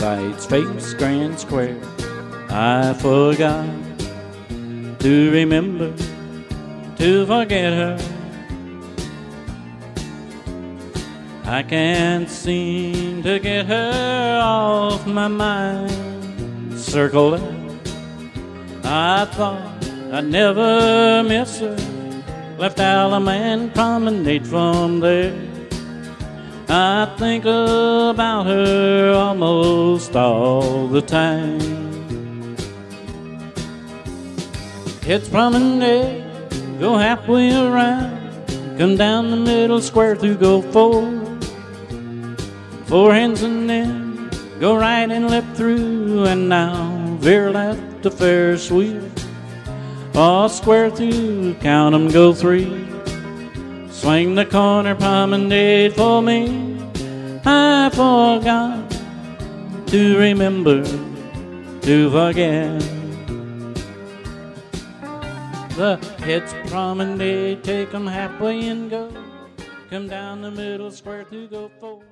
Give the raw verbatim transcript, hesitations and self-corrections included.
sights face Grand Square. I forgot to remember to forget her. I can't seem to get her off my mind. Circle left, I thought I'd never miss her. Left Alaman Promenade from there. I think about her almost all the time. It's Promenade, go halfway around, come down the middle square through go four. Four hands and then go right and left through, and now veer left to Ferris wheel. All square through, count 'em, go three. Swing the corner promenade for me. I forgot to remember to forget. The head's promenade, take 'em halfway and go. Come down the middle square through go four.